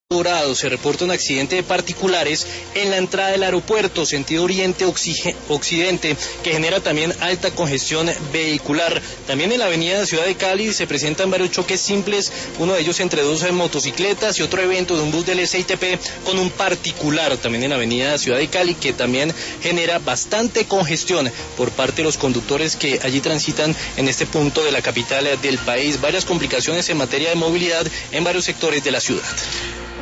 Dorado se reporta un accidente de particulares en la entrada del aeropuerto, sentido oriente-occidente, que genera también alta congestión vehicular. También en la avenida Ciudad de Cali se presentan varios choques simples, uno de ellos entre dos motocicletas y otro evento de un bus del SITP con un particular, también en la avenida Ciudad de Cali, que también genera bastante congestión por parte de los conductores que allí transitan en este punto de la capital del país. Varias complicaciones en materia de movilidad en varios sectores de la ciudad.